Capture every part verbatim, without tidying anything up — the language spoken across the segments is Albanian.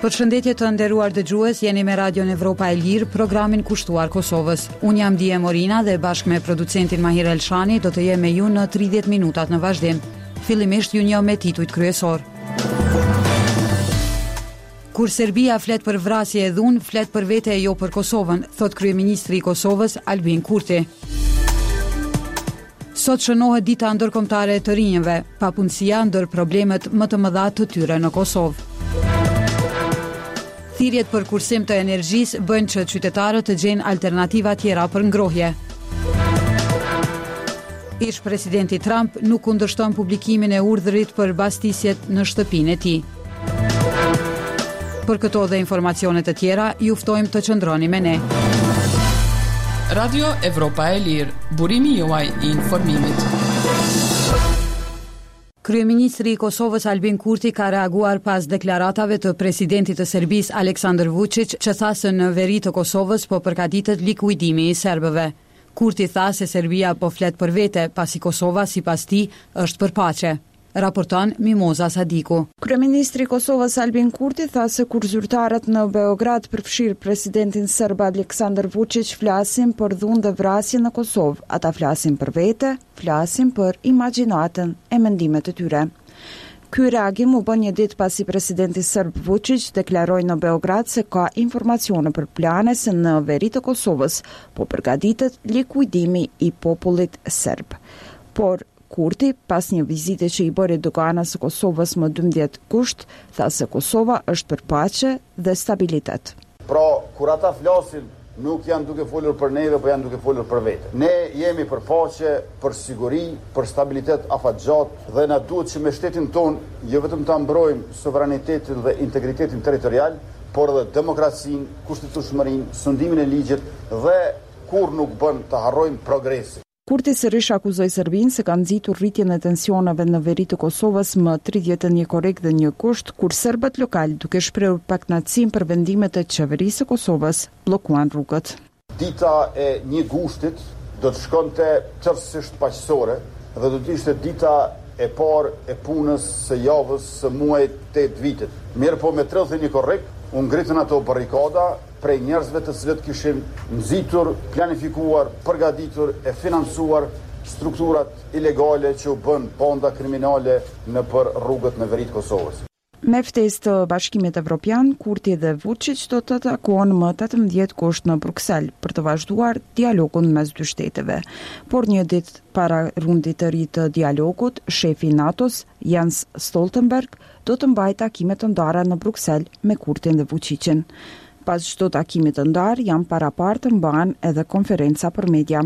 Përshëndetje të nderuar dëgjues, jeni me Radion Evropa e Lirë, programin kushtuar Kosovës. Unë jam Dije Morina dhe bashkë me producentin Mahir Elshani do të jem me ju në tridhjetë minutat në vazhdim. Fillimisht ju njoh me titujt kryesor. Kur Serbia flet për vrasje e dhunë, flet për vete e jo për Kosovën, thot kryeministri i Kosovës Albin Kurti. Sot shënohet dita ndërkombëtare e të rinjëve, papunësia ndër problemet më të mëdha të tyre në Kosovë. Thirrjet për kursim të energjisë bëjnë që qytetarët të gjejnë alternativa tjera për ngrohje. Ish presidenti Trump nuk kundërshton publikimin e urdhërit për bastisjet në shtëpinë e tij. Për këto dhe informacione të tjera, ju ftojmë të qëndroni me ne. Radio Evropa e Lirë, burimi juaj i informimit. Kryeministri i Kosovës Albin Kurti ka reaguar pas deklaratave të presidentit të Serbisë Aleksandar Vučić, që tha se në veri të Kosovës po përgatitet likuidimi i serbëve. Kurti tha se Serbia po flet për vete, pasi Kosova sipas tij është për paqe. Raporton Mimoza Sadiku. Kryeministri i Kosovës Albin Kurti tha se kur zyrtarët në Beograd përfshirë presidentin serb Aleksandar Vučić flasin për dhunë dhe vrasje në Kosovë, ata flasin për vete, flasin për imagjinatën e mendimet e tyre. Ky reagim u bën një ditë pasi presidenti serb Vučić deklaroi në Beograd se ka informacione për plane se në veri të Kosovës po përgatitet likuidimi i popullit serb. Por Kurti, pas një vizite që i bëri doganas së Kosovës më dymbëdhjetë gusht, tha se Kosova është për paqe dhe stabilitet. Pra, kur ata flasin, nuk janë duke folur për neve, po janë duke folur për vete. Ne jemi për paqe, për siguri, për stabilitet afatgjat dhe na duhet që me shtetin ton, jo vetëm ta mbrojmë sovranitetin dhe integritetin territorial, por edhe demokracinë, kushtetueshmërinë, sundimin e ligjit dhe kur nuk bën të harrojmë progresin. Kurti sërish akuzoi Serbinë se ka nxitur rritjen e tensioneve në veri të Kosovës më tridhjetë e një korrik dhe një gusht, kur serbët lokal, duke shprehur pakënaqësinë për vendimet e qeverisë së Kosovës, bllokuan rrugët. Dita e një gushtit do të shkonte tërësisht paqësore dhe do të ishte dita e parë e punës së javës së muajit tetë vitit. Mirë po me tridhjetë e një korrik, u ngritën ato barrikada prej njerëzve të cilët kishin nxitur, planifikuar, përgatitur e financuar strukturat ilegale që u bën banda kriminale në për rrugët në veri të Kosovës. Me ftesë të Bashkimit Evropian, Kurti dhe Vučić do të takohen më tetëmbëdhjetë gusht në Bruksel për të vazhduar dialogun mes dy shteteve. Por një ditë para rundit të ri të dialogut, shefi i NATO-s, Jens Stoltenberg, do të mbajë takime të ndara në Bruksel me Kurtin dhe Vučićin. Pas çdo takimi të ndar, janë parapartë të mbahen edhe konferenca për media.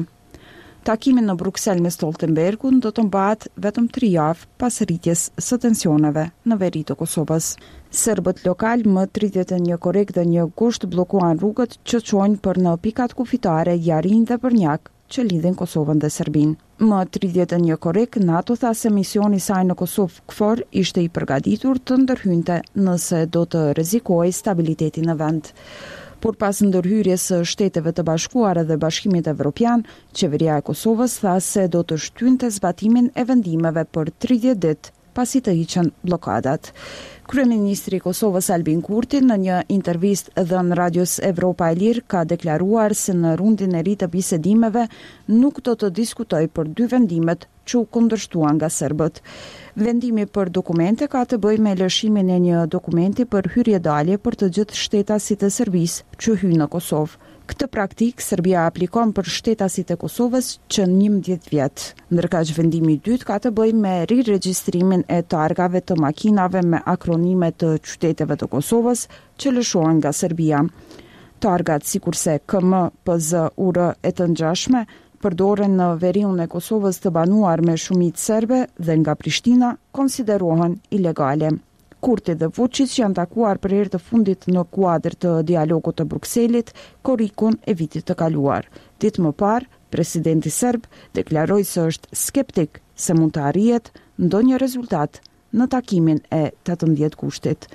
Takimi në Bruksel me Stoltenbergun do të mbahet vetëm tri javë pas rritjes së tensioneve në veri të Kosovës. Serbët lokal më tridhjetë e një korrik dhe një gusht bllokuan rrugët që çojnë për në pikat kufitare Jarin dhe Brnjak, që lidhin Kosovën dhe Serbinë. Më tridhjetë e një korrik, NATO tha se misioni i saj në Kosovë KFOR ishte i përgatitur të ndërhynte nëse do të rrezikojë stabilitetin në vend. Por pas ndërhyrjes së Shteteve të Bashkuara dhe Bashkimit Evropian, qeveria e Kosovës tha se do të shtynte zbatimin e vendimeve për tridhjetë ditë pasi të hiqen bllokadat. Kryeministri i Kosovës Albin Kurti në një intervistë dhënë Radios Evropa e Lirë ka deklaruar se në rundin e ri të bisedimeve nuk do të diskutojë për dy vendimet që u kundërshtuan nga serbët. Vendimi për dokumente ka të bëjë me lëshimin e një dokumenti për hyrje-dalje për të gjithë shtetasit e Serbisë që hyjnë në Kosovë. Këtë praktik Serbia aplikon për shtetasit e Kosovës që njëmbëdhjetë vjet. Ndërkaq vendimi i dytë ka të bëjë me riregjistrimin e targave të makinave me akronime të qyteteve të Kosovës që lëshohen nga Serbia. Targat sikurse K M, P Z, U R e të ngjashme përdoren në veriun e Kosovës të banuar me shumicë serbe dhe nga Prishtina konsiderohen ilegale. Kurti dhe Vučić janë takuar për herë të fundit në kuadër të dialogut të Brukselit, korrikun e vitit të kaluar. Ditë më parë, presidenti serb deklaroi se është skeptik se mund të arrihet ndonjë rezultat në takimin e tetëmbëdhjetë gushtit.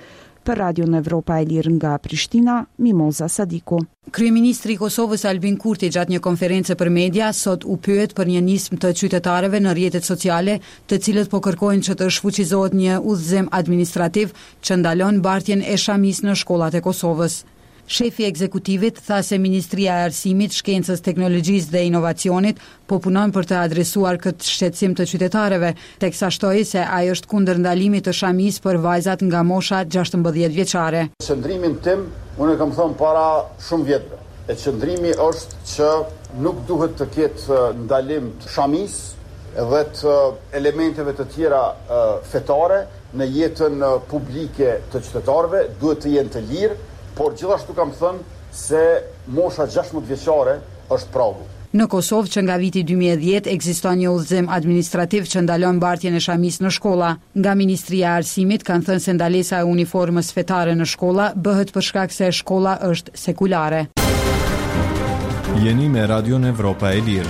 Për Radio në Evropa e Lirë nga Prishtina, Mimoza Sadiku. Kryeministri i Kosovës Albin Kurti gjatë një konferencë për media sot u pyet për një nismë të qytetarëve në rrjetet sociale, të cilët po kërkojnë që të shfuqizohet një udhëzim administrativ që ndalon mbartjen e shamisë në shkollat e Kosovës. Shefi i ekzekutivit tha se Ministria e Arsimit, Shkencës, Teknologjisë dhe Inovacionit po punon për të adresuar këtë shqetësim të qytetarëve, teksa shtoi se ai është kundër ndalimit të shamisë për vajzat nga mosha gjashtëmbëdhjetë vjeçare. Qëndrimin tim, unë e kam thënë para shumë vjetëve. E qëndrimi është që nuk duhet të ketë ndalim të shamisë dhe të elementeve të tjera fetare në jetën publike të qytetarëve, duhet të jenë të lirë. Por gjithashtu kam thënë se mosha gjashtëmbëdhjetë vjeçare është pragu. Në Kosovë që nga viti dy mijë e dhjetë ekziston një udhëzim administrativ që ndalon mbartjen e shamisë në shkolla. Nga Ministria e Arsimit kanë thënë se ndalesa e uniformës fetare në shkolla bëhet për shkak se shkolla është sekulare. Jeni me Radio në Evropa e Lirë.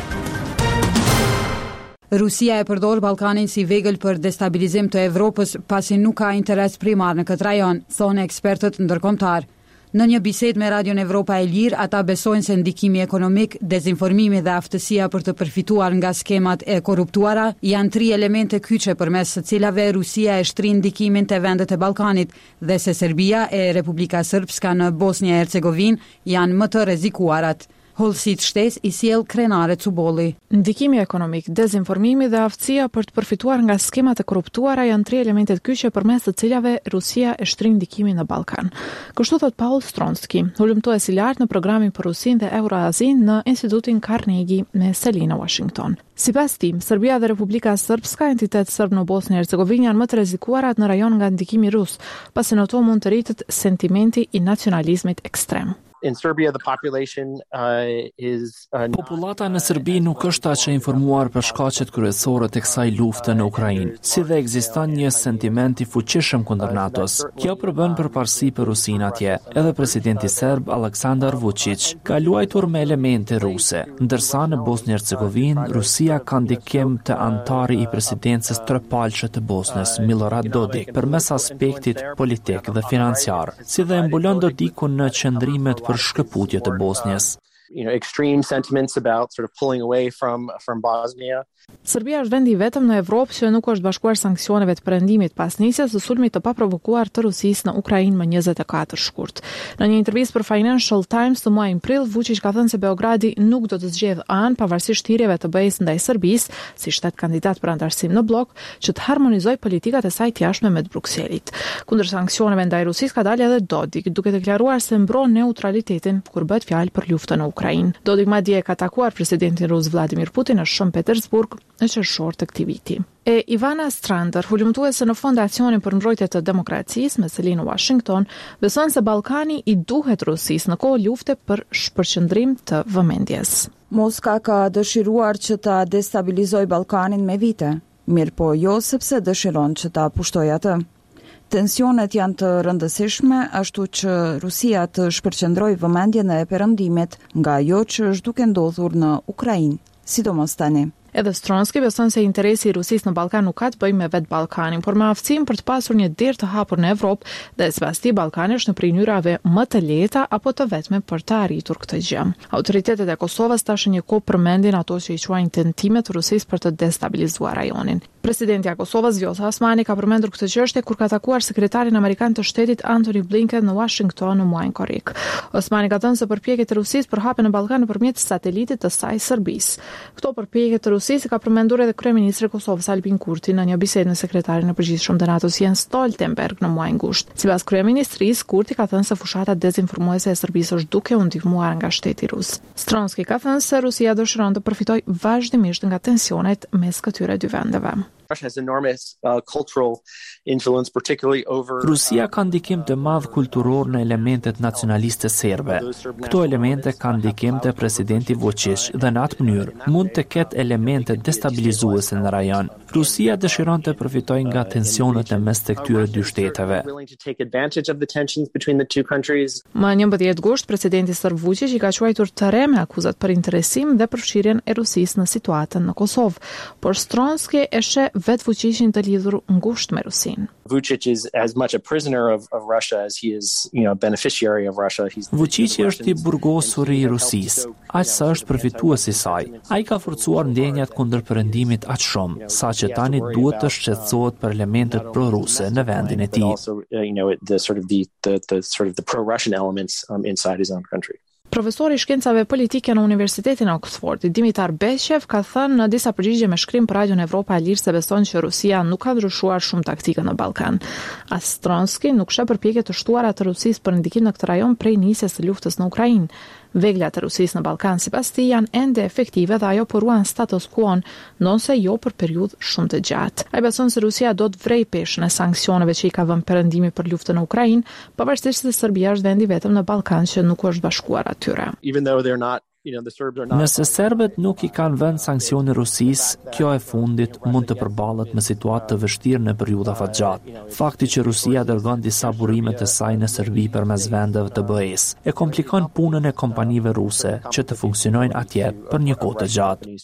Rusia e përdor Ballkanin si vegël për destabilizim të Evropës pasi nuk ka interes primar në këtë rajon, thonë ekspertët ndërkombëtar. Në një bisedë me Radio Evropa e Lirë, ata besojnë se ndikimi ekonomik, dezinformimi dhe aftësia për të përfituar nga skemat e korruptuara janë tri elemente kyçe përmes së cilave Rusia e shtrin ndikimin te vendet e Ballkanit dhe se Serbia e Republika Srpska në Bosnjë e Hercegovinë janë më të rrezikuarat. Holsit shtes i sjell Krenare Cubolli. Ndikimi ekonomik, dezinformimi dhe aftësia për të përfituar nga skemat e korruptuara janë tri elementet kyçe përmes të cilave Rusia e shtrin ndikimin në Ballkan. Kështu thot Paul Stronski, hulumtues i lartë në programin për Rusinë dhe Euroazinë në Institutin Carnegie me seli në Washington. Sipas tij, Serbia dhe Republika Srpska, entitet serb në Bosnjë e Hercegovinë, janë më të rrezikuarat në rajon nga ndikimi rus, pasi në to mund të rritet sentimenti i nacionalizmit ekstrem. In Serbia, the population uh, is uh, Populata në Serbi nuk është aq e informuar për shkaqet kryesore të kësaj lufte në Ukrainë, si dhe ekziston një sentiment i fuqishëm kundër NATO-s. Kjo përbën përparësi për Rusinë atje. Edhe presidenti serb Aleksandar Vučić ka luajtur me elemente ruse, ndërsa në Bosnjë-Hercegovinë Rusia ka ndikim të antari i presidencës trepalçe të Bosnjës, Milorad Dodik, përmes aspektit politik dhe financiar, si dhe mbulon Dodikun në qëndrimet për shkëputje të Bosnjës. You know, extreme sentiments about sort of pulling away from from Bosnia. Serbia është vendi i vetëm në Evropë që nuk është bashkuar sanksioneve të perëndimit pas nisjes së sulmit të paprovokuar të Rusisë në Ukrainë më njëzet e katër shkurt. Në një intervistë për Financial Times të muajit prill, Vučić ka thënë se Beogradi nuk do të zgjedhë anë pavarësisht thirrjeve të B E S ndaj Serbisë, si shtet kandidat për antarësim në blok, që të harmonizojë politikat e saj të jashtme me të Brukselit. Kundër sanksioneve ndaj Rusisë ka dalë edhe Dodik, duke deklaruar se mbron neutralitetin kur bëhet fjalë për luftën në Ukrainë. Dodik madje ka takuar presidentin rus Vladimir Putin në Shën Petersburg në qershor të këtij viti. E Ivana Strander, hulumtuese në Fondacionin për Mbrojtje të Demokracisë me seli në Washington, beson se Ballkani i duhet Rusisë në kohë lufte për shpërqendrim të vëmendjes. Moska ka dëshiruar që ta destabilizojë Ballkanin me vite, mirë po jo sepse dëshiron që ta pushtojë atë. Tensionet janë të rëndësishme, ashtu që Rusia të shpërqendrojë vëmendjen e perëndimit nga ajo që është duke ndodhur në Ukrainë, sidomos tani. Edhe Stronski beson se interesi i Rusisë në Ballkan nuk ka të bëjë me vetë Ballkanin, por me aftësinë për të pasur një derë të hapur në Evropë dhe sipas tij Ballkani është në prej mënyrave më të lehta apo të vetme për të arritur këtë gjë. Autoritetet e Kosovës tash një kohë përmendin ato që i quajnë tentime të Rusisë për të destabilizuar rajonin. Presidenti i Kosovës Vjosa Osmani ka përmendur këtë çështje kur ka takuar sekretarin amerikan të shtetit Antony Blinken në Washington në muajin korrik. Osmani ka thënë se përpjekjet e Rusisë për hapjen në Ballkan nëpërmjet satelitit të saj Serbisë. Këto përpjekje të Rusisë ka përmendur edhe kryeministri i Kosovës Albin Kurti në një bisedë me sekretarin e përgjithshëm të NATO-s Jens Stoltenberg në muajin gusht. Sipas kryeministrisë, Kurti ka thënë se fushata dezinformuese e Serbisë është duke u ndihmuar nga shteti rus. Stronski ka thënë se Rusia dëshiron të përfitojë vazhdimisht nga tensionet mes këtyre dy vendeve. Russia has enormous uh, cultural influence, particularly over. Rusia ka ndikim të madh kulturor në elementet nacionaliste serbe. Këto elemente kanë ndikim të presidenti Vučić dhe në atë mënyrë mund të ketë elemente destabilizuese në rajon. Rusia dëshiron të përfitojë nga tensionet e mes të këtyre dy shteteve. Më njëmbëdhjetë gusht, presidenti serb Vučić i ka quajtur të re me akuzat për interesim dhe përfshirjen e Rusisë në situatën në Kosovë, por Stronski e sheh vetë Vučićin të lidhur ngushtë me Rusinë. Vučić is as much a prisoner of, of Russia as he is, you know, a beneficiary of Russia. He's Vučići është i burgosur i Rusisë, aq sa është përfitues i saj. Ai ka forcuar ndjenjat kundër perëndimit aq shumë, saqë tani duhet të shqetësohet për elementet pro-ruse në vendin e tij. Also, uh, you know, the sort of the, the, the sort of the pro-Russian elements um, inside his own country. Profesori i shkencave politike në Universitetin e Oxfordit, Dimitar Beshev, ka thënë në disa përgjigje me shkrim për Radion Evropa e Lirë se beson që Rusia nuk ka ndryshuar shumë taktikën në Ballkan. As Stronski nuk sheh përpjekje të shtuara të Rusisë për ndikim në këtë rajon prej nisjes së luftës në Ukrainë. Veglat e Rusisë në Ballkan sipas tij janë ende efektive dhe ajo po ruan status quo-n, ndonse jo për periudhë shumë të gjatë. Ai beson se Rusia do të vrejë peshën e sanksioneve që i ka vënë perëndimi për luftën në Ukrainë, pavarësisht se Serbia është vendi vetëm në Ballkan që nuk është bashkuar atyre. Even though they're not You know, the Serbs are not... Nëse serbët nuk i kanë vënë sanksione Rusisë, kjo e fundit mund të përballet me situatë të vështirë në periudha fatgjatë. Fakti që Rusia dërgon disa burime të saj në Serbi përmes vendeve të B E-s e komplikon punën e kompanive ruse që të funksionojnë atje për një kohë të gjatë.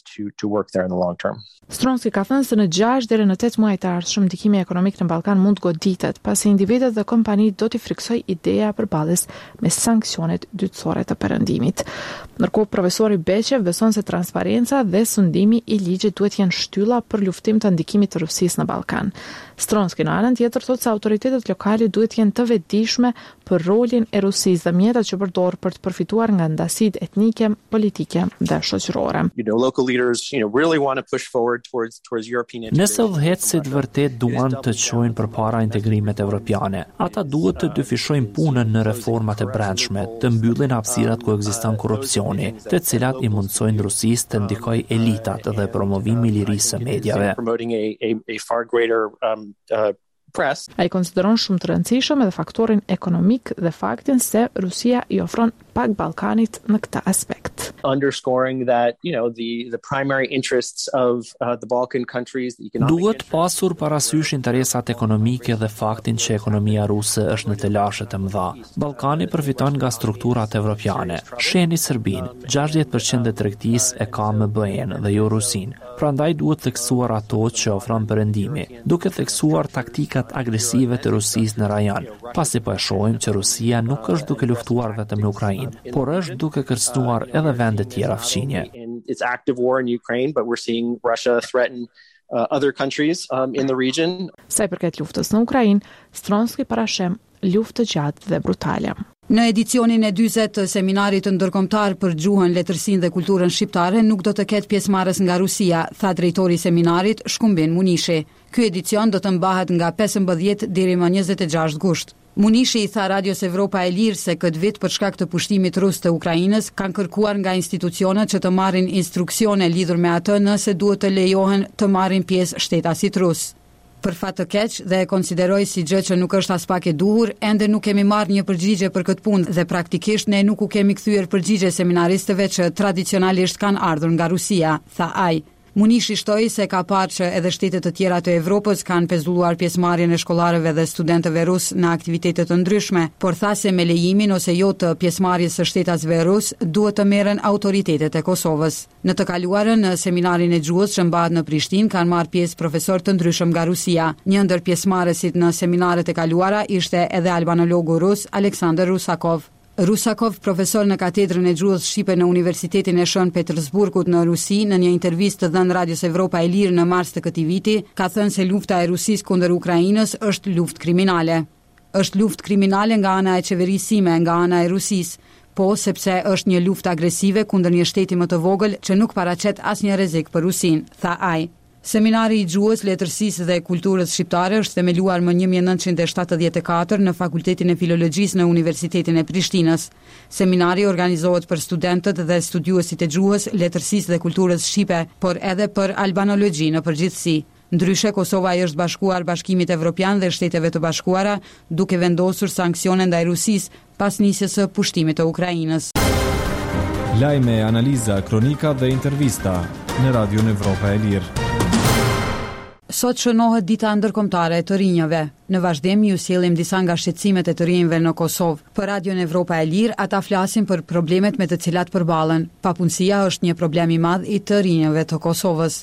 Stronski ka thënë se në gjashtë deri në tetë muaj të ardhshëm ndikimi ekonomik në Ballkan mund të goditet, pasi individët dhe kompanitë do t'i friksojë ideja përballjes me sanksionet dytësore të perëndimit. Ndërkohë profesori Beshev beson se transparenca dhe sundimi i ligjit duhet jenë shtylla për luftim të ndikimit të Rusisë në Ballkan. Stronski në anën tjetër thotë se autoritetet lokale duhet jenë të vetëdijshme për rolin e Rusisë dhe mjetet që përdor për të përfituar nga ndasitë etnike, politike dhe shoqërore. You know, local leaders, you know, really want to push forward towards towards European integration. Nëse udhëheqësit vërtet duan të çojnë përpara integrimet evropiane, ata duhet të dyfishojnë punën në reformat e brendshme, të mbyllin hapësirat ku ekziston korrupsioni, të cilat i mundsojnë Rusisë të ndikojë elitat dhe promovimi i lirisë së medjave. Promoting a, a, a far greater um, uh, press. Ai konsideron shumë të rëndësishëm edhe faktorin ekonomik dhe faktin se Rusia i ofron pak Ballkanit në këtë aspekt. Underscoring that, you know, the the primary interests of uh, the Balkan countries, the economic Duhet pasur parasysh interesat ekonomike dhe faktin që ekonomia ruse është në të lashe të mëdha. Ballkani përfiton nga strukturat evropiane. Sheni Serbinë, gjashtëdhjetë përqind e tregtisë e ka me B E-n dhe jo Rusinë. Prandaj duhet theksuar ato që ofron perëndimi, duke theksuar taktikat agresive të Rusisë në rajon. Pasi po e shohim që Rusia nuk është duke luftuar vetëm në Ukrainë, por është duke kërcënuar edhe vende tjera fqinje. It's active war in Ukraine, but we're seeing Russia threaten uh, other countries um, in the region. Sa i përket luftës në Ukrainë, Stronski parashem luftë të gjatë dhe brutale. Në edicionin e dyzet të seminarit ndërkombëtar për gjuhën, letërsinë dhe kulturën shqiptare nuk do të ketë pjesëmarrës nga Rusia, tha drejtori i seminarit Shkumbin Munishi. Ky edicion do të mbahet nga pesëmbëdhjetë deri më njëzet e gjashtë gusht. Munishi i tha Radios Evropa e Lirë se këtë vit për shkak të pushtimit rus të Ukrainës kanë kërkuar nga institucionet që të marrin instruksione lidhur me atë nëse duhet të lejohen të marrin pjesë shtetasit rus. Për fat të keq dhe e konsideroj si gjë që nuk është as pak e duhur, ende nuk kemi marrë një përgjigje për këtë punë dhe praktikisht ne nuk u kemi kthyer përgjigje seminaristëve që tradicionalisht kanë ardhur nga Rusia, tha ai. Munishi shtoi se ka parë që edhe shtetet të tjera të Evropës kanë pezulluar pjesëmarrjen e shkollarëve dhe studentëve rus në aktivitete të ndryshme, por tha se me lejimin ose jo të pjesëmarrjes së shtetasve rus duhet të merren autoritetet e Kosovës. Në të kaluarën në seminarin e gjuhës që mbahet në Prishtinë kanë marrë pjesë profesorë të ndryshëm nga Rusia. Një ndër pjesëmarrësit në seminaret e kaluara ishte edhe albanologu rus Aleksandr Rusakov. Rusakov, profesor në katedrën e gjuhës shqipe në Universitetin e Shën Petersburgut në Rusi, në një intervistë të dhënë Radios Evropa e Lirë në mars të këtij viti, ka thënë se lufta e Rusisë kundër Ukrainës është luftë kriminale. Është luftë kriminale nga ana e qeverisime, nga ana e Rusisë, po sepse është një luftë agresive kundër një shteti më të vogël që nuk paraqet asnjë rrezik për Rusinë, tha ai. Seminari i gjuhës, letërsisë dhe kulturës shqiptare është themeluar më një mijë nëntëqind e shtatëdhjetë e katër në Fakultetin e Filologjisë në Universitetin e Prishtinës. Seminari organizohet për studentët dhe studiuesit e gjuhës, letërsisë dhe kulturës shqipe, por edhe për albanologji në përgjithësi. Ndryshe, Kosova i është bashkuar Bashkimit Evropian dhe Shteteve të Bashkuara, duke vendosur sanksione ndaj Rusisë pas nisjes së pushtimit të Ukrainës. Lajme, analiza, kronika dhe intervista në Radion Evropa e Lirë. Sot shënohet dita ndërkombëtare e të rinjëve. Në vazhdim ju sjellim disa nga shqetësimet e të rinjve në Kosovë. Për Radion Evropa e Lirë ata flasin për problemet me të cilat përballen. Papunësia është një problem i madh i të rinjëve të Kosovës.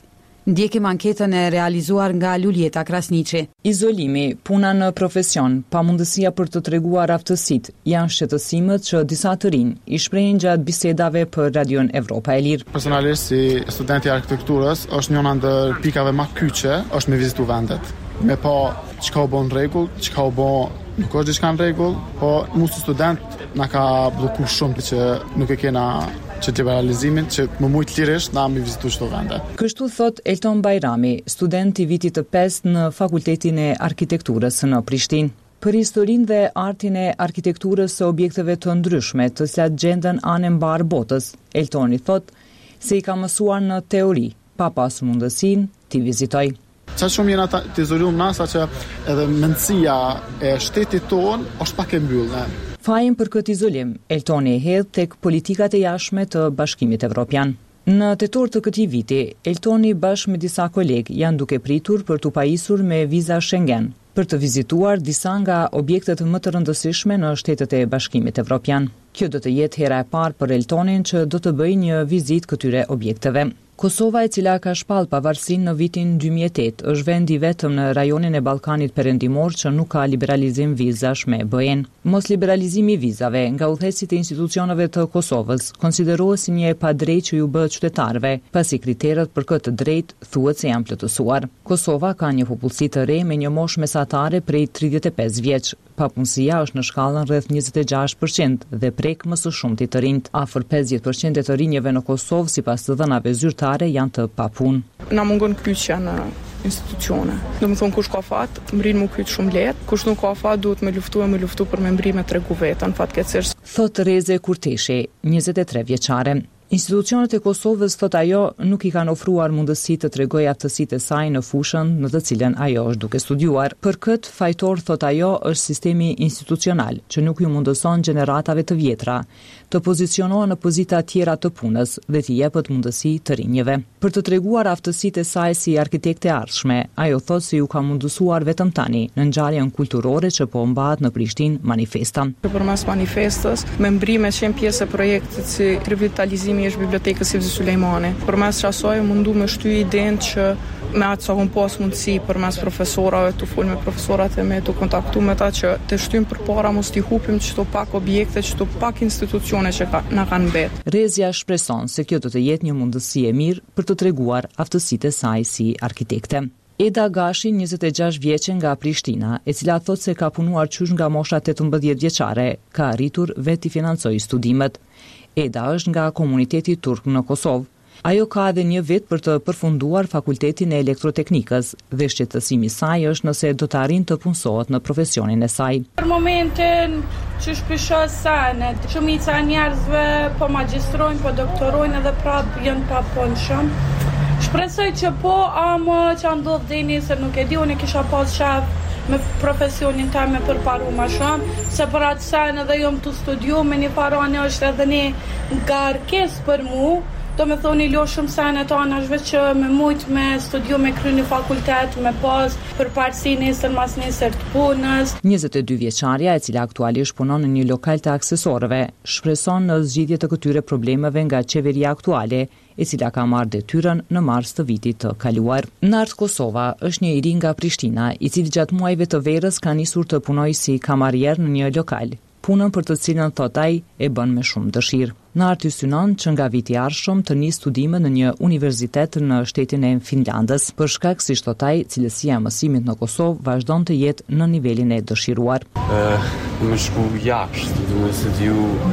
Ndjekim anketën e realizuar nga Lulieta Krasniqi. Izolimi, puna në profesion, pamundësia për të treguar aftësitë janë shqetësimet që disa të rinj i shprehin gjatë bisedave për Radion Evropa e Lirë. Personalisht si studenti i arkitekturës, është njëra ndër pikave më kyçe, është me vizitu vendet. Me pa çka u bën rregull, çka u bë nuk është diçka në rregull, po mu si student na ka bllokuar shumë që nuk e kena që liberalizimin që më mujt lirisht na mi vizitu çdo vende. Kështu thot Elton Bajrami, student i vitit të pestë në Fakultetin e Arkitekturës në Prishtinë. Për historinë dhe artin e arkitekturës së objekteve të ndryshme, të cilat gjenden anë mbar botës, Eltoni thot se i ka mësuar në teori, pa pas mundësinë t'i vizitoj. Qa shumë jena të izoluar na, sa që edhe mendësia e shtetit tonë është pak e mbyllë. Fajin për këtë izolim, Eltoni e hedh tek politikat e jashtme të Bashkimit Evropian. Në tetor të këtij viti, Eltoni bashkë me disa kolegë janë duke pritur për t'u pajisur me viza Schengen, për të vizituar disa nga objektet më të rëndësishme në shtetet e Bashkimit Evropian. Kjo do të jetë hera e parë për Eltonin që do të bëjë një vizitë këtyre objekteve. Kosova, e cila ka shpall pavarësinë në vitin dy mijë e tetë, është vendi vetëm në rajonin e Ballkanit Perëndimor që nuk ka liberalizim vizash me B E-n. Mos liberalizimi i vizave nga udhëheqësit e institucioneve të Kosovës konsiderohet si një e padrejtë që ju bëhet qytetarëve, pasi kriteret për këtë drejtë thuhet se janë plotësuar. Kosova ka një popullsi të re me një moshë mesatare prej tridhjetë e pesë vjeç. Papunësia është në shkallën rreth njëzet e gjashtë përqind dhe prek më së shumti të rinjt. Afër pesëdhjetë përqind e të rinjeve në Kosovë, sipas të dhënave zyrtare, janë të papunë. Na mungon kyçja në institucione. Do të thonë kush ka fat, mbrin mu kyç shumë lehtë, kush nuk ka fat duhet me luftu e me luftu për me mbri me tregu vetën, fatkeqësisht. Thot Reze Kurteshi, njëzet e tre vjeçare. Institucionet e Kosovës, thot ajo, nuk i kanë ofruar mundësi të tregojë aftësitë e saj në fushën në të cilën ajo është duke studiuar. Për këtë fajtor, thot ajo, është sistemi institucional, që nuk ju mundëson gjeneratave të vjetra të pozicionohen në pozita tjera të punës dhe t'i jepet mundësi të rinjeve. Për të treguar aftësitë e saj si arkitekte ardhshme, ajo thot se ju ka mundësuar vetëm tani në ngjarjen kulturore që po mbahet në Prishtinë manifesta. Përmes manifestës, me mbrime që janë pjesë e projektit si revitalizimi është bibliotekës Sivzi Sulejmani. Përmes asaj mundu me shty idenë që me atë sa kom pas mundësi përmes profesorave, të fol me profesorat e me të kontaktu me ta që të shtym përpara mos t'i hupim çdo pak objekte, çdo pak institucione që ka, na kanë mbet. Rezia shpreson se kjo do të jetë një mundësi e mirë për të treguar aftësitë e saj si arkitekte. Eda Gashi, njëzet e gjashtë vjeçe nga Prishtina, e cila thot se ka punuar qysh nga mosha tetëmbëdhjetë vjeçare, ka arritur vetë i financojë studimet. Eda është nga komuniteti turk në Kosovë. Ajo ka edhe një vit për të përfunduar fakultetin e elektroteknikës dhe shqetësimi i saj është nëse do të arrijë të punësohet në profesionin e saj. Për momentin që shpishoj sanet, shumica e njerëzve po magjistrojnë, po doktorojnë edhe prapë janë pa punëshëm. Shpresoj që po, amë që ndodh dini se nuk e di, unë kisha pas shef me profesionin taj me përparu ma shumë, se për atë sen edhe jom të studiu, me një farane është edhe një ngarkes për mu, do me thoni lo shumë sene tonë është veç që me mujt me studiu me kry një fakultet, me pas për parësi nesër mas nesër të punës. njëzet e dy vjeçarja, e cila aktualisht punon në një lokal të aksesorëve, shpreson në zgjidhje të këtyre problemeve nga qeveria aktuale, e cila ka marrë detyrën në mars të vitit të kaluar. Nart Kosova është një i ri nga Prishtina, i cili gjatë muajve të verës ka nisur të punojë si kamarier në një lokal, punën për të cilën thot ai e bën me shumë dëshirë. Nart i synon që nga viti i ardhshëm të nisë studime në një universitet në shtetin e Finlandës, për shkak si thot ai, cilësia e mësimit në Kosovë vazhdon të jetë në nivelin e dëshiruar. Uh, më shku jashtë, du me studiu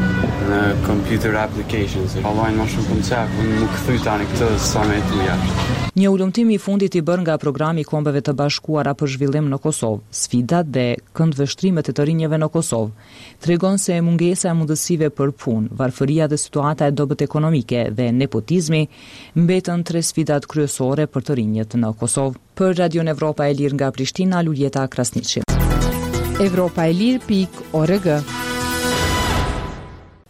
në computer applications. Vallajnë më shumë koncept, unë më kthy tani këtë sa me tu jashtë. Një ulëmtim i fundit i bërë nga programi i Kombeve të Bashkuara për zhvillim në Kosovë, sfidat dhe këndvështrimet e të rinjeve në Kosovë, tregon se mungesa e mundësive për punë, varfëria dhe situata e dobët ekonomike dhe nepotizmi mbetën tre sfidat kryesore për të rinjët në Kosovë. Për Radion Evropa e Lirë nga Prishtina, Lulieta Krasniqi. Evropa e Lirë pikë org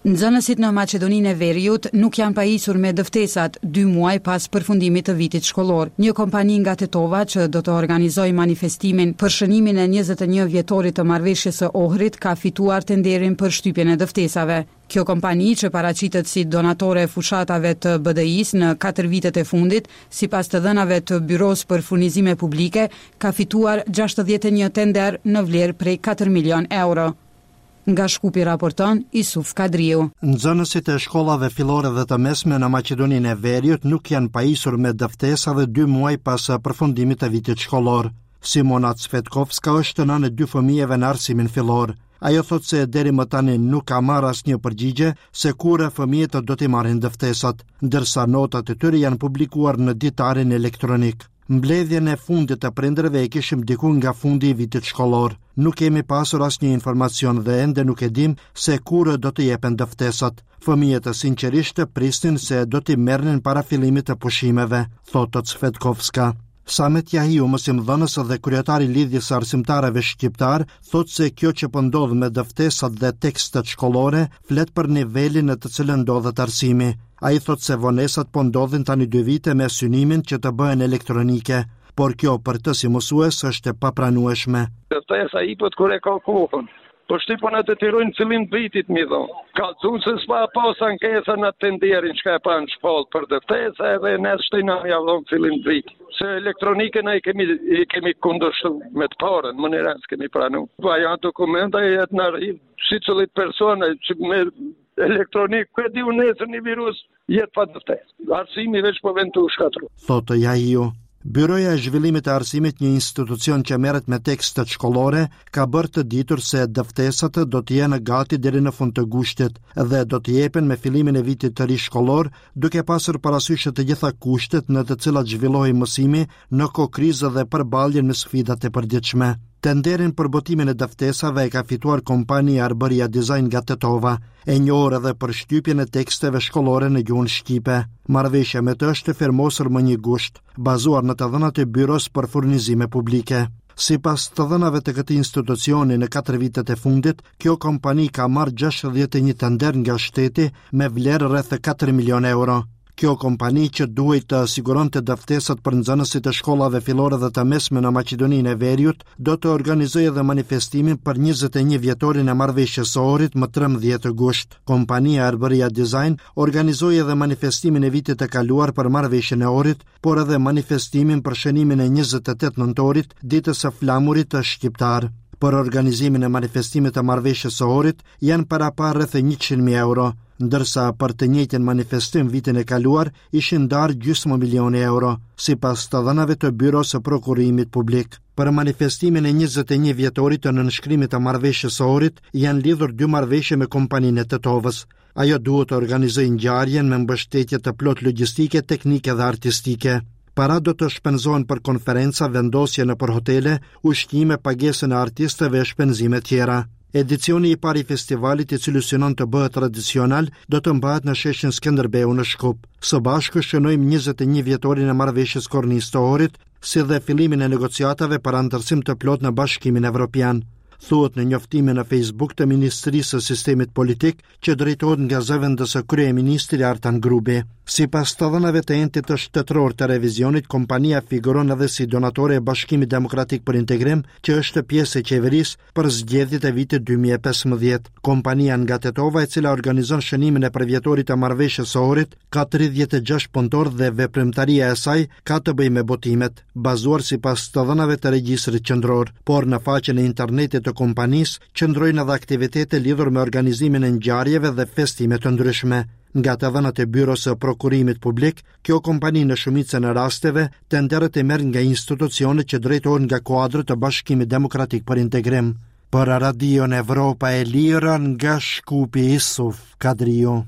Nxënësit në Maqedoninë e Veriut nuk janë pajisur me dëftesat dy muaj pas përfundimit të vitit shkollor. Një kompani nga Tetova që do të organizojë manifestimin për shënimin e njëzet e një vjetorit të marrëveshjes së Ohrit ka fituar tenderin për shtypjen e dëftesave. Kjo kompani, që paraqitet si donatore e fushatave të B D I-s në katër vitet e fundit, sipas të dhënave të Byros për Furnizime Publike, ka fituar gjashtëdhjetë e një tender në vlerë prej katër milion euro. Nga Shkupi raporton Isuf Kadriu. Nxënësit e shkollave fillore dhe të mesme në Maqedoninë e Veriut nuk janë pajisur me dëftesa dhe dy muaj pas përfundimit të vitit shkollor. Simona Cvetkovska është nënë e dy fëmijëve në arsimin fillor. Ajo thot se deri më tani nuk ka marrë asnjë përgjigje se kur fëmijët do t'i marrin dëftesat, ndërsa notat e tyre janë publikuar në ditarin elektronik. Mbledhjen e fundit të prindërve e kishim diku nga fundi i vitit shkollor. Nuk kemi pasur asnjë informacion dhe ende nuk e dim se kur do të jepen dëftesat. Fëmijët sinqerisht prisnin se do t'i merrnin para fillimit të pushimeve, thotë Cvetkovska. Samet Jahiu, mësimdhënës dhe kryetari i lidhjes së arsimtarëve shqiptar, thotë se kjo që po ndodh me dëftesat dhe tekstet shkollore flet për nivelin në të cilën ndodhet arsimi. Ai thotë se vonesat po ndodhin tani dy vite me synimin që të bëhen elektronike, por kjo për të si mësues është e papranueshme. Dëftesa i po të kur e ka kohën. Po shtypon e të tirojnë cilin vitit, mi dhonë. Kalëcun se s'pa pas ankesa në tenderin që ka e pa në shpallë për dëftesa edhe nes shtina javdhon cilin vit. Se elektronike ne i kemi, i kemi kundështu me të parën, më në rëndës kemi pranu. Pa janë dokumenta e jetë në rriv, si cëllit persone që me elektronik, këtë di unë nesër një virus, jetë pa dëftesë. Arsimi veç po vendu shkatru. Thotë Jahiu. Byroja e zhvillimit të arsimit, një institucion që merret me tekstet shkollore, ka bërë të ditur se dëftesat do të jenë gati deri në fund të gushtit dhe do të jepen me fillimin e vitit të ri shkollor, duke pasur parasysh të gjitha kushtet në të cilat zhvillohej mësimi në kohë krize dhe përballjen me sfidat e përditshme. Tenderin për botimin e dëftesave e ka fituar kompania Arbëria Design nga Tetova, e njohur edhe për shtypjen e teksteve shkollore në gjuhën shqipe. Marrëveshja me të është firmosur më një gusht, bazuar në të dhënat e Byros për Furnizime Publike. Sipas të dhënave të këtij institucioni në katër vitet e fundit, kjo kompani ka marrë gjashtëdhjetë e një tender nga shteti me vlerë rreth katër milion euro. Kjo kompani që duhet të siguronte dëftesat për nxënësit e shkollave fillore dhe të mesme në Maqedoninë e Veriut, do të organizojë edhe manifestimin për njëzet e një vjetorin e marrëveshjes së Ohrit më trembëdhjetë gusht. Kompania Arbëria Design organizoi edhe manifestimin e vitit të kaluar për marrëveshjen e Ohrit, por edhe manifestimin për shënimin e njëzet e tetë nëntorit, ditës së flamurit të shqiptar. Për organizimin e manifestimit të marrëveshjes së Ohrit janë parapar rreth njëqind mijë euro, ndërsa për të njëjtin manifestim vitin e kaluar ishin ndarë gjysmë milioni euro, sipas të dhënave të Byros së Prokurimit Publik. Për manifestimin e njëzet e një vjetorit të nënshkrimit të marrëveshjes së Ohrit janë lidhur dy marrëveshje me kompaninë e Tetovës. Ajo duhet të organizojë ngjarjen me mbështetje të plot logjistike, teknike dhe artistike. Para do të shpenzohen për konferenca, vendosje në për hotele, ushqime, pagesën e artistëve e shpenzime tjera. Edicioni i parë i festivalit, i cili synon të bëhet tradicional, do të mbahet në sheshin Skënderbeu në Shkup. Së bashku shënojmë njëzet e një vjetorin e marrëveshjes kornisë të Ohrit, si dhe fillimin e negociatave për anëtarësim të plot në Bashkimin Evropian. Thuhet në njoftimin në Facebook të Ministrisë së Sistemit Politik që drejtohet nga zëvendësë kryeministri Artan Grubi. Sipas të dhënave të entit të shtetëror të revizionit, kompania figuron edhe si donatore e Bashkimit Demokratik për Integrim, që është pjesë e qeverisë për zgjedhjet e vitit dy mijë e pesëmbëdhjetë. Kompania nga Tetova, e cila organizon shënimin e përvjetorit të marrëveshjes së Ohrit, ka tridhjetë e gjashtë punëtor dhe veprimtaria e saj ka të bëjë me botimet, bazuar sipas të dhënave të regjistrit qendror, por në faqen e internetit të kompanisë qëndrojnë edhe aktivitete lidhur me organizimin e ngjarjeve dhe festime të ndryshme. Nga të dhënat e Byros së Prokurimit Publik, kjo kompani në shumicën e rasteve tenderet e merr nga institucionet që drejtohen nga kuadri të Bashkimit Demokratik për Integrim. Për Radion Evropa e Lirë, nga Shkupi, Isuf Kadriu.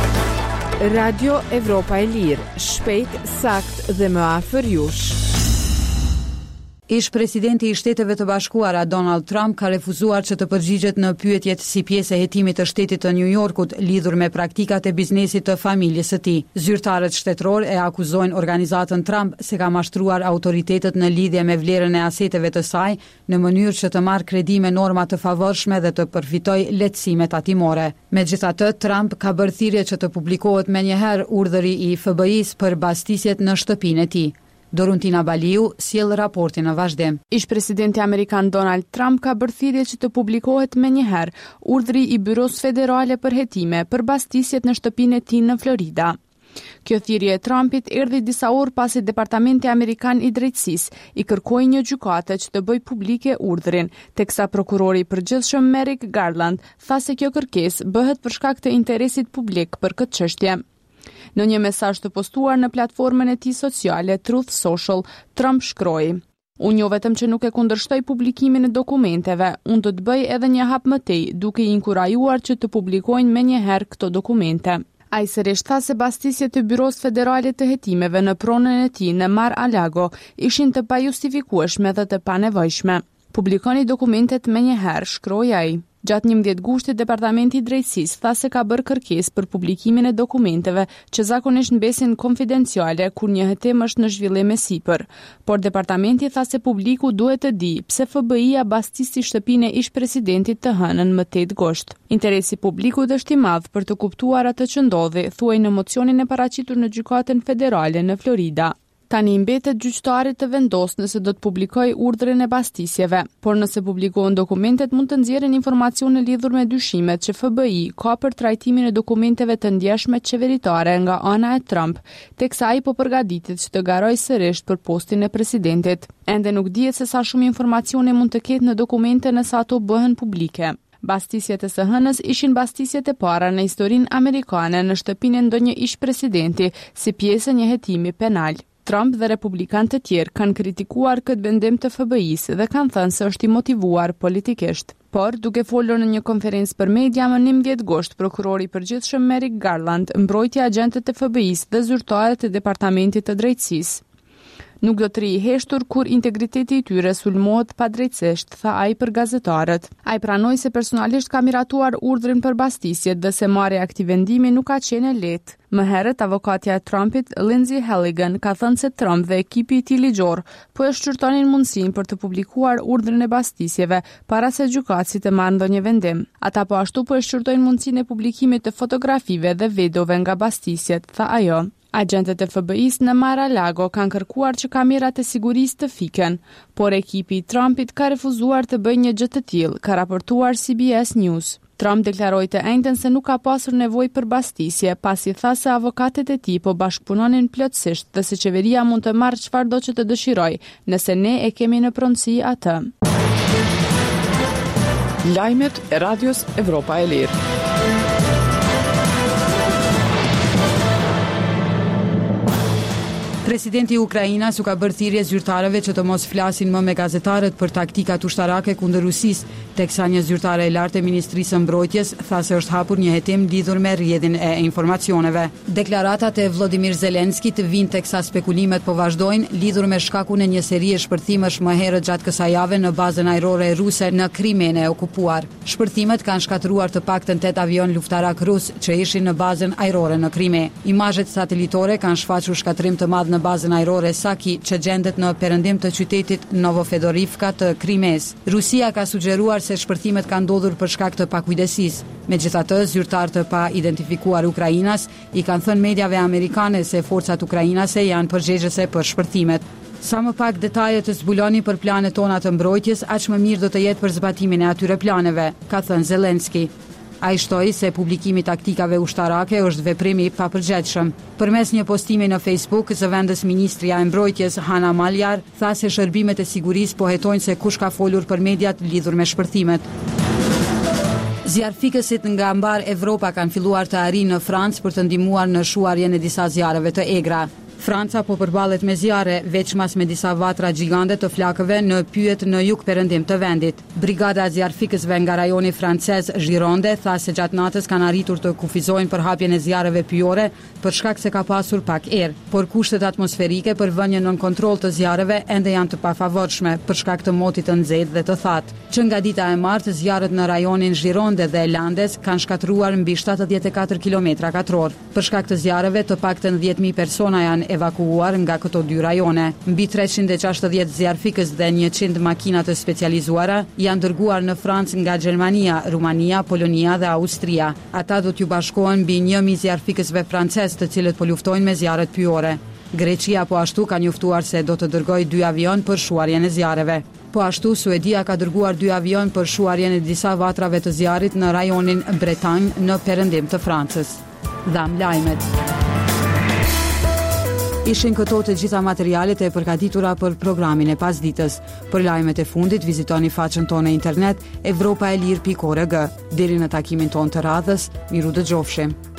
Radio Evropa e Lirë, shpejt, sakt dhe më afër jush. Ish presidenti i Shteteve të Bashkuara Donald Trump ka refuzuar që të përgjigjet në pyetjet si pjesë e hetimit të shtetit të New Yorkut lidhur me praktikat e biznesit të familjes së tij. Zyrtarët shtetëror e akuzojnë organizatën Trump se ka mashtruar autoritetet në lidhje me vlerën e aseteve të saj në mënyrë që të marrë kredi me norma të favorshme dhe të përfitojë lehtësime tatimore. Megjithatë, Trump ka bërë thirrje që të publikohet menjëherë urdhëri i F B I-s për bastisjet në shtëpinë e tij. Doruntina Baliu sjell raportin në vazhdim. Ish presidenti amerikan Donald Trump ka bërë thirrje që të publikohet menjëherë urdhri i Byros Federale për hetime për bastisjet në shtëpinë e tij në Florida. Kjo thirrje e Trumpit erdhi disa orë pasi Departamenti Amerikan i Drejtësisë i kërkoi një gjykate që të bëjë publike urdhrin, teksa prokurori i përgjithshëm Merrick Garland tha se kjo kërkesë bëhet për shkak të interesit publik për këtë çështje. Në një mesazh të postuar në platformën e tij sociale Truth Social, Trump shkroi: "Unë jo vetëm që nuk e kundërshtoj publikimin e dokumenteve, unë do të bëj edhe një hap më tej, duke i inkurajuar që të publikojnë menjëherë këto dokumente." Ai sërish tha se bastisjet e Byros Federale të Hetimeve në pronën e tij në Mar-a-Lago ishin të pajustifikueshme dhe të panevojshme. "Publikoni dokumentet menjëherë", shkroi ai. Gjatë njëmbëdhjetë gushtit, Departamenti i Drejtësisë tha se ka bërë kërkesë për publikimin e dokumenteve që zakonisht mbesin konfidenciale kur një hetim është në zhvillim e sipër, por departamenti tha se publiku duhet të di pse F B I-ja bastisti shtëpinë e ish-presidentit të hënën më tetë gusht. Interesi publikut është i madh për të kuptuar atë që ndodhi, thuaj në mocionin e paraqitur në gjykatën federale në Florida. Tani mbetet gjyqtarit të vendosë nëse do të publikojë urdhrin e bastisjeve, por nëse publikohen dokumentet mund të nxjerrin informacione lidhur me dyshimet që F B I ka për trajtimin e dokumenteve të ndjeshme qeveritare nga ana e Trump, teksa ai po përgatitet që të garojë sërish për postin e presidentit. Ende nuk dihet se sa shumë informacione mund të ketë në dokumente nëse ato bëhen publike. Bastisjet e së hënës ishin bastisjet e para në historinë amerikane në shtëpinë e ndonjë ish-presidenti si pjesë e një hetimi penal. Trump dhe republikanë të tjerë kanë kritikuar këtë vendim të F B I-s dhe kanë thënë se është i motivuar politikisht. Por, duke folur në një konferencë për media më njëmbëdhjetë gusht, prokurori i përgjithshëm Merrick Garland mbrojti agentët e F B I-s dhe zyrtarët e Departamentit të Drejtësisë. Nuk do të ri i heshtur kur integriteti i tyre sulmohet padrejtësisht, tha ai për gazetarët. Ai pranoi se personalisht ka miratuar urdhrin për bastisjet dhe se marrja e këtij vendimi nuk ka qenë e lehtë. Më herët, avokatja e Trumpit, Lindsey Halligan, ka thënë se Trump dhe ekipi i tij ligjor po e shqyrtonin mundësinë për të publikuar urdhrin e bastisjeve para se gjykatësi të marrë ndonjë vendim. Ata po ashtu po e shqyrtojnë mundësinë e publikimit të fotografive dhe videove nga bastisjet, tha ajo. Agentët e F B I-s në Mar-a-Lago kanë kërkuar që kamerat e sigurisë të fiken, por ekipi i Trumpit ka refuzuar të bëjë një gjë të tillë, ka raportuar C B S News. Trump deklaroi të njëjtën se nuk ka pasur nevojë për bastisje, pasi tha se avokatët e tij po bashkëpunonin plotësisht dhe se qeveria mund të marrë çfarëdo që të dëshirojë, nëse ne e kemi në pronësi atë. Lajmet e Radios Evropa e Lirë. Presidenti i Ukrainës u ka bërë thirrje zyrtarëve që të mos flasin më me gazetarët për taktikat ushtarake kundër Rusisë, teksa një zyrtare e lartë e Ministrisë së Mbrojtjes tha se është hapur një hetim lidhur me rrjedhin e informacioneve. Deklaratat e Volodymyr Zelenskit vijnë teksa spekulimet po vazhdojnë lidhur me shkakun e një serie shpërthimesh më herët gjatë kësaj jave në bazën ajrore ruse në Krimen e okupuar. Shpërthimet kanë shkatëruar të paktën tetë avion luftarak rus që ishin në bazën ajrore në Krime. Imazhet satelitore kanë shfaqur shkatërim të madh në bazën ajrore Saki që gjendet në perëndim të qytetit Novofedorivka të Krimes. Rusia ka sugjeruar se shpërthimet kanë ndodhur për shkak të pakujdesisë. Megjithatë, zyrtarë të pa identifikuar Ukrainas i kanë thënë mediave amerikane se forcat ukrainase janë përgjegjëse për shpërthimet. Sa më pak detaje të zbuloni për planet tona të mbrojtjes, aq më mirë do të jetë për zbatimin e atyre planeve, ka thënë Zelenski. Ai shtoi se publikimi i taktikave ushtarake është veprim i papërgjegjshëm. Përmes një postimi në Facebook, zëvendës ministria e mbrojtjes Hana Maljar tha se shërbimet e sigurisë po hetojnë se kush ka folur për mediat lidhur me shpërthimet. Zjarfikësit nga mbar Evropa kanë filluar të arrijnë në Francë për të ndihmuar në shuarjen e disa zjarreve të egra. Franca po përballet me zjarre, veç mas me disa vatra gjigande të flakëve në pyet në jug perëndim të vendit. Brigada e zjarfikësve nga rajoni francez Gironde tha se gjatë natës kanë arritur të kufizojnë për hapjen e zjarreve pyjore për shkak se ka pasur pak erë, por kushtet atmosferike për vënien nën kontroll të zjarreve ende janë të pafavorshme për shkak të motit të nxehtë dhe të thatë. Që nga dita e martë, zjarret në rajonin Gironde dhe Landes kanë shkatruar mbi shtatëdhjetë e katër kilometra katror. Për shkak të zjarreve, të paktën dhjetë mijë persona janë evakuuar nga këto dy rajone. Mbi treqind e gjashtëdhjetë zjarfikës dhe njëqind makina të specializuara janë dërguar në Francë nga Gjermania, Rumania, Polonia dhe Austria. Ata do t'ju bashkohen mbi një mijë zjarfikësve francez, të cilët po luftojnë me zjarret pyjore. Greqia po ashtu ka njoftuar se do të dërgojë dy avion për shuarjen e zjarreve. Po ashtu, Suedia ka dërguar dy avion për shuarjen e disa vatrave të zjarrit në rajonin Bretagne në perëndim të Francës. Dham lajmet. Ishin këto të gjitha materialet e përgatitura për programin e pasditës. Për lajmet e fundit, vizitoni faqen tonë në internet evropaelir pikë org. Deri në takimin tonë të radhës, miru dëgjofshim.